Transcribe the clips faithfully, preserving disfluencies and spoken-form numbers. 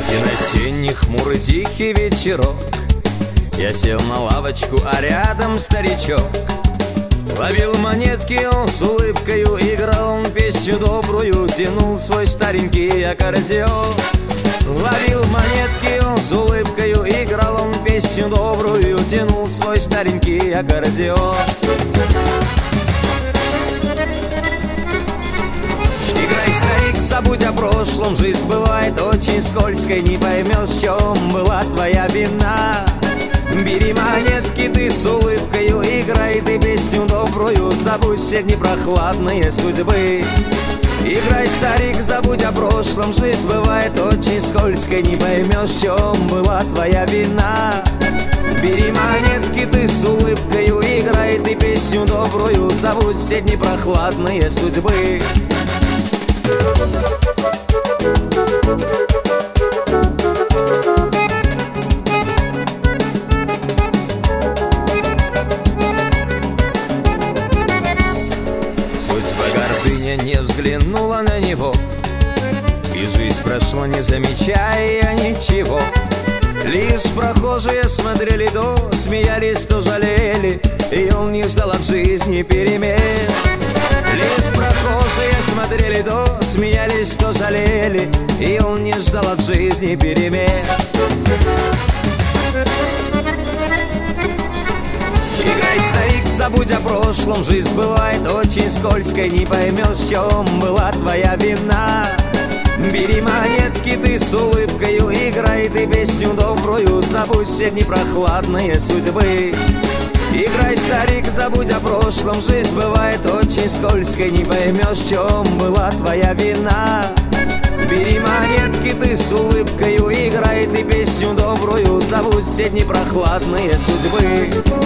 Один осенний хмурый тихий вечерок, я сел на лавочку, а рядом старичок. Ловил монетки, он с улыбкою играл, он песню добрую тянул свой старенький аккордеон. Ловил монетки, он с улыбкою играл, он песню добрую тянул свой старенький аккордеон. Играй, старик, забудь о прошлом, жизнь бывает очень скользкой, не поймешь, в чем была твоя вина. Бери монетки, ты с улыбкою играй, ты песню добрую, забудь все дни прохладные судьбы. Играй, старик, забудь о прошлом, жизнь бывает очень скользкой, не поймешь, в чем была твоя вина. Бери монетки, ты с улыбкою играй, ты песню добрую, забудь все дни прохладные судьбы. Судьба гордыня не взглянула на него, и жизнь прошла, не замечая ничего. Лишь прохожие смотрели то, смеялись, то жалели, и он не ждал от жизни перемен. Лишь прохожие смотрели то, смеялись, то жалели, и он не ждал от жизни перемен. Играй, старик, забудь о прошлом, жизнь бывает очень скользкой, не поймешь, в чем была твоя вина. Бери монетки, ты с улыбкою играй, ты песню добрую, забудь все дни прохладные судьбы. Играй, старик, забудь о прошлом, жизнь бывает очень скользкой, не поймешь, в чем была твоя вина. Бери монетки, ты с улыбкою играй, ты песню добрую, забудь все дни прохладные судьбы.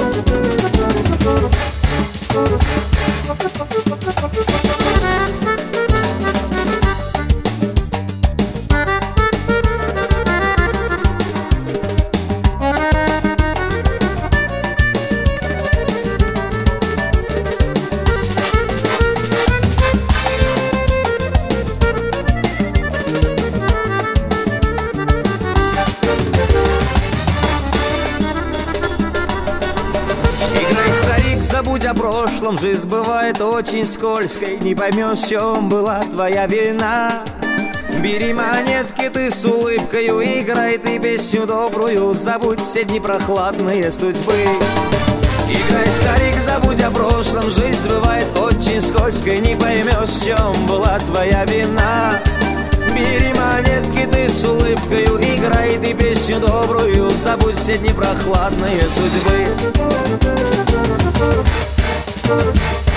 Забудь о прошлом, жизнь бывает очень скользкой, не поймешь, в чем была твоя вина. Бери монетки, ты с улыбкою играй, ты песню добрую, забудь все дни прохладные судьбы. Играй, старик, забудь о прошлом, жизнь бывает очень скользкой, не поймешь, в чем была твоя вина. Бери монетки, ты с улыбкою играй, ты песню добрую, забудь все дни прохладные судьбы.